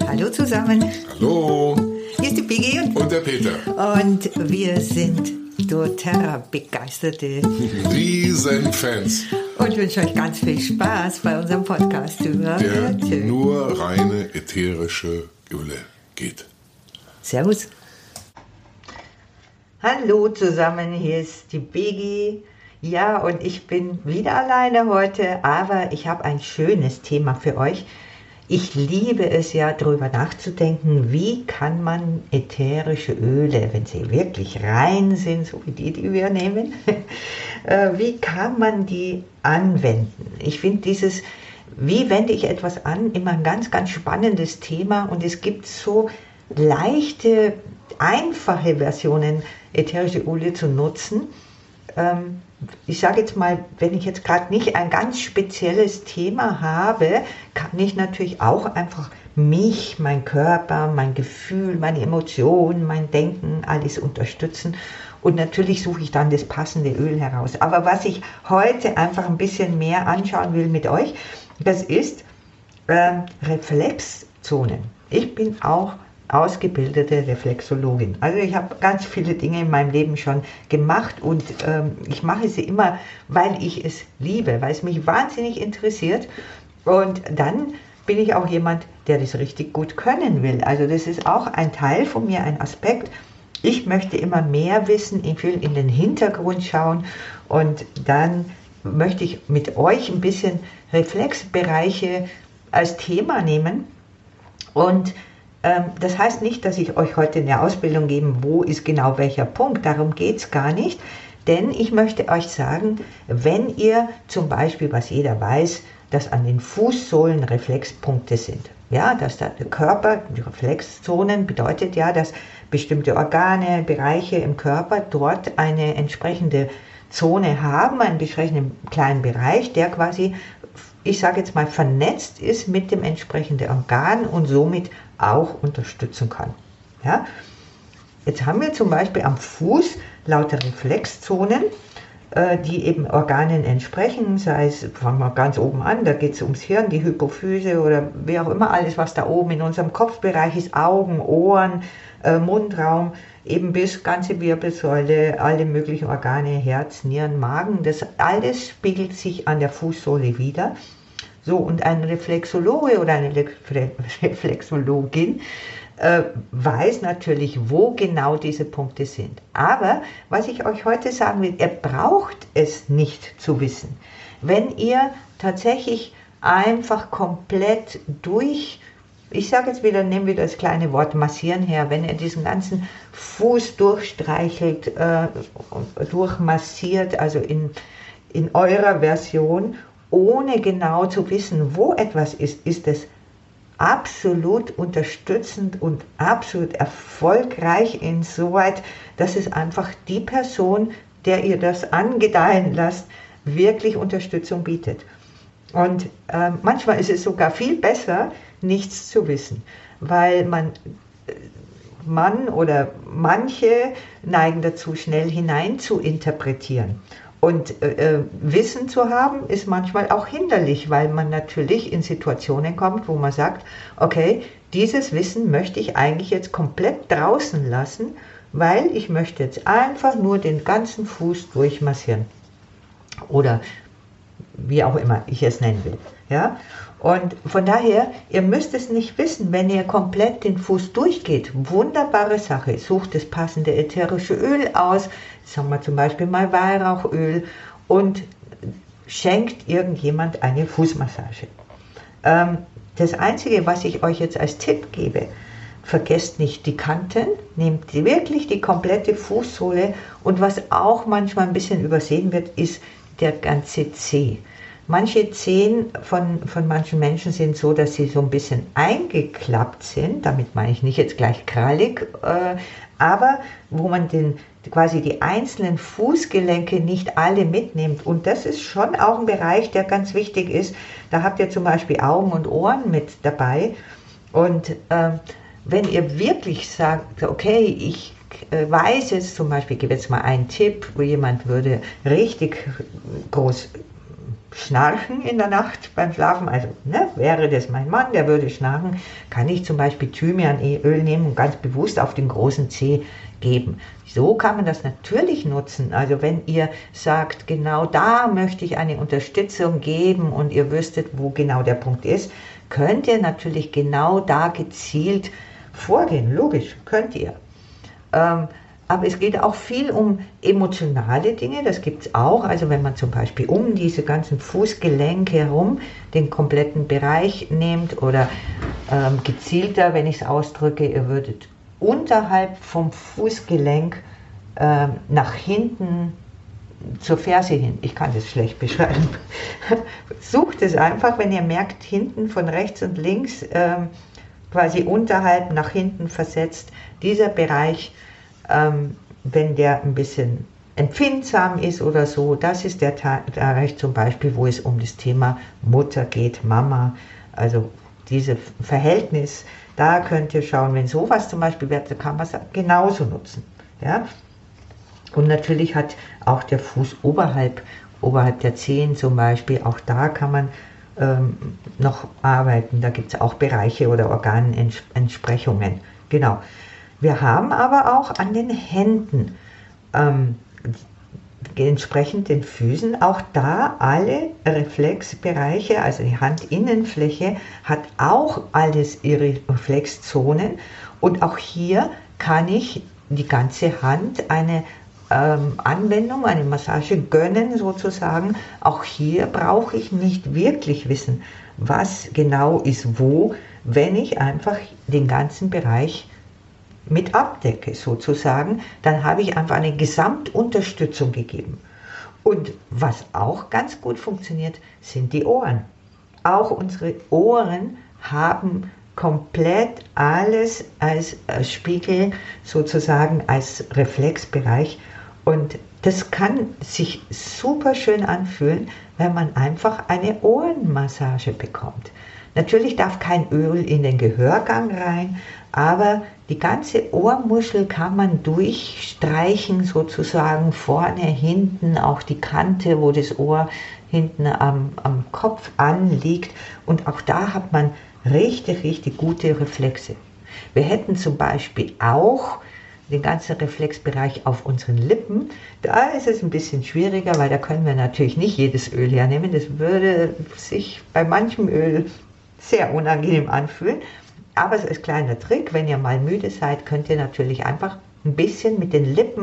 Hallo zusammen. Hallo. Hier ist die Piggy Und der Peter. Und wir sind doTERRA begeisterte Riesenfans. Und wünschen euch ganz viel Spaß bei unserem Podcast über Der nur reine ätherische Öle geht. Servus. Hallo zusammen, hier ist die Piggy. Ja, und ich bin wieder alleine heute, aber ich habe ein schönes Thema für euch. Ich liebe es ja, darüber nachzudenken, wie kann man ätherische Öle, wenn sie wirklich rein sind, so wie die wir nehmen, wie kann man die anwenden? Ich finde dieses, wie wende ich etwas an, immer ein ganz, ganz spannendes Thema, und es gibt so leichte, einfache Versionen, ätherische Öle zu nutzen. Ich sage jetzt mal, wenn ich jetzt gerade nicht ein ganz spezielles Thema habe, kann ich natürlich auch einfach mich, mein Körper, mein Gefühl, meine Emotionen, mein Denken, alles unterstützen. Und natürlich suche ich dann das passende Öl heraus. Aber was ich heute einfach ein bisschen mehr anschauen will mit euch, das ist Reflexzonen. Ich bin auch ausgebildete Reflexologin. Also ich habe ganz viele Dinge in meinem Leben schon gemacht, und ich mache sie immer, weil ich es liebe, weil es mich wahnsinnig interessiert, und dann bin ich auch jemand, der das richtig gut können will. Also das ist auch ein Teil von mir, ein Aspekt. Ich möchte immer mehr wissen, ich will in den Hintergrund schauen, und dann möchte ich mit euch ein bisschen Reflexbereiche als Thema nehmen. Und das heißt nicht, dass ich euch heute eine Ausbildung gebe, wo ist genau welcher Punkt. Darum geht es gar nicht. Denn ich möchte euch sagen, wenn ihr zum Beispiel, was jeder weiß, dass an den Fußsohlen Reflexpunkte sind. Ja, dass der Körper, die Reflexzonen bedeutet ja, dass bestimmte Organe, Bereiche im Körper dort eine entsprechende Zone haben, einen entsprechenden kleinen Bereich, der quasi, ich sage jetzt mal, vernetzt ist mit dem entsprechenden Organ und somit auch unterstützen kann. Ja? Jetzt haben wir zum Beispiel am Fuß lauter Reflexzonen, die eben Organen entsprechen, sei es, fangen wir ganz oben an, da geht es ums Hirn, die Hypophyse oder wie auch immer, alles, was da oben in unserem Kopfbereich ist, Augen, Ohren, Mundraum, eben bis ganze Wirbelsäule, alle möglichen Organe, Herz, Nieren, Magen, das alles spiegelt sich an der Fußsohle wider. So, und ein Reflexologe oder eine Reflexologin weiß natürlich, wo genau diese Punkte sind. Aber was ich euch heute sagen will, ihr braucht es nicht zu wissen. Wenn ihr tatsächlich einfach komplett durch, ich sage jetzt wieder, nehmen wir das kleine Wort massieren her, wenn ihr diesen ganzen Fuß durchstreichelt, durchmassiert, also in eurer Version, ohne genau zu wissen, wo etwas ist, ist es absolut unterstützend und absolut erfolgreich insoweit, dass es einfach die Person, der ihr das angedeihen lasst, wirklich Unterstützung bietet. Und manchmal ist es sogar viel besser, nichts zu wissen, weil man oder manche neigen dazu, schnell hinein zu interpretieren. Und Wissen zu haben ist manchmal auch hinderlich, weil man natürlich in Situationen kommt, wo man sagt, okay, dieses Wissen möchte ich eigentlich jetzt komplett draußen lassen, weil ich möchte jetzt einfach nur den ganzen Fuß durchmassieren. Oder wie auch immer ich es nennen will. Ja? Und von daher, ihr müsst es nicht wissen, wenn ihr komplett den Fuß durchgeht. Wunderbare Sache. Sucht das passende ätherische Öl aus, sagen wir zum Beispiel mal Weihrauchöl, und schenkt irgendjemand eine Fußmassage. Das Einzige, was ich euch jetzt als Tipp gebe, vergesst nicht die Kanten, nehmt wirklich die komplette Fußsohle, und was auch manchmal ein bisschen übersehen wird, ist der ganze Zeh. Manche Zehen von manchen Menschen sind so, dass sie so ein bisschen eingeklappt sind, damit meine ich nicht jetzt gleich krallig, aber wo man quasi die einzelnen Fußgelenke nicht alle mitnimmt. Und das ist schon auch ein Bereich, der ganz wichtig ist. Da habt ihr zum Beispiel Augen und Ohren mit dabei. Und wenn ihr wirklich sagt, okay, ich weiß jetzt zum Beispiel, ich gebe jetzt mal einen Tipp, wo jemand würde richtig groß schnarchen in der Nacht beim Schlafen, also wäre das mein Mann, der würde schnarchen, kann ich zum Beispiel Thymianöl nehmen und ganz bewusst auf den großen Zeh geben. So kann man das natürlich nutzen. Also wenn ihr sagt, genau da möchte ich eine Unterstützung geben und ihr wüsstet, wo genau der Punkt ist, könnt ihr natürlich genau da gezielt vorgehen. Logisch, könnt ihr. Aber es geht auch viel um emotionale Dinge, das gibt es auch. Also wenn man zum Beispiel um diese ganzen Fußgelenke herum den kompletten Bereich nimmt oder gezielter, wenn ich es ausdrücke, ihr würdet unterhalb vom Fußgelenk nach hinten zur Ferse hin. Ich kann das schlecht beschreiben. Sucht es einfach, wenn ihr merkt, hinten von rechts und links quasi unterhalb nach hinten versetzt, dieser Bereich, wenn der ein bisschen empfindsam ist oder so, das ist der Bereich zum Beispiel, wo es um das Thema Mutter geht, Mama, also dieses Verhältnis, da könnt ihr schauen, wenn sowas zum Beispiel wird, dann kann man es genauso nutzen. Ja? Und natürlich hat auch der Fuß oberhalb der Zehen zum Beispiel, auch da kann man noch arbeiten, da gibt es auch Bereiche oder Organentsprechungen. Genau. Wir haben aber auch an den Händen, entsprechend den Füßen, auch da alle Reflexbereiche, also die Handinnenfläche hat auch alles ihre Reflexzonen und auch hier kann ich die ganze Hand eine Anwendung, eine Massage gönnen sozusagen. Auch hier brauche ich nicht wirklich wissen, was genau ist wo, wenn ich einfach den ganzen Bereich mit abdecke sozusagen, dann habe ich einfach eine Gesamtunterstützung gegeben. Und was auch ganz gut funktioniert, sind die Ohren. Auch unsere Ohren haben komplett alles als Spiegel sozusagen, als Reflexbereich. Und das kann sich super schön anfühlen, wenn man einfach eine Ohrenmassage bekommt. Natürlich darf kein Öl in den Gehörgang rein, aber die ganze Ohrmuschel kann man durchstreichen, sozusagen vorne, hinten, auch die Kante, wo das Ohr hinten am Kopf anliegt. Und auch da hat man richtig, richtig gute Reflexe. Wir hätten zum Beispiel auch den ganzen Reflexbereich auf unseren Lippen. Da ist es ein bisschen schwieriger, weil da können wir natürlich nicht jedes Öl hernehmen. Das würde sich bei manchem Öl sehr unangenehm anfühlen. Aber es ist ein kleiner Trick, wenn ihr mal müde seid, könnt ihr natürlich einfach ein bisschen mit den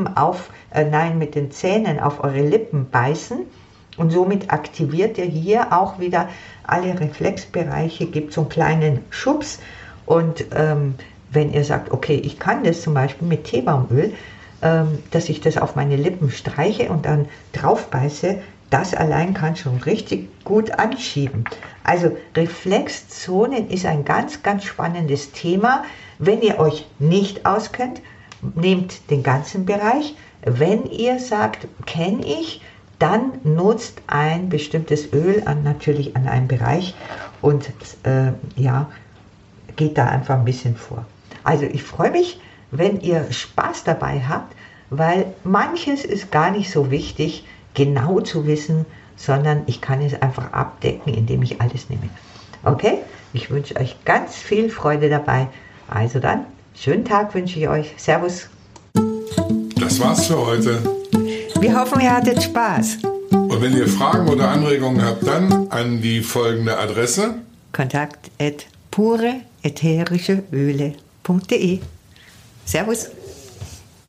mit den Zähnen auf eure Lippen beißen und somit aktiviert ihr hier auch wieder alle Reflexbereiche, gibt so einen kleinen Schubs und wenn ihr sagt, okay, ich kann das zum Beispiel mit Teebaumöl, dass ich das auf meine Lippen streiche und dann drauf beiße, das allein kann schon richtig gut anschieben. Also Reflexzonen ist ein ganz, ganz spannendes Thema. Wenn ihr euch nicht auskennt, nehmt den ganzen Bereich. Wenn ihr sagt, kenne ich, dann nutzt ein bestimmtes Öl natürlich an einem Bereich und geht da einfach ein bisschen vor. Also ich freue mich, wenn ihr Spaß dabei habt, weil manches ist gar nicht so wichtig, genau zu wissen, sondern ich kann es einfach abdecken, indem ich alles nehme. Okay? Ich wünsche euch ganz viel Freude dabei. Also dann, schönen Tag wünsche ich euch. Servus. Das war's für heute. Wir hoffen, ihr hattet Spaß. Und wenn ihr Fragen oder Anregungen habt, dann an die folgende Adresse: kontakt@pureätherischeöle.de. Servus.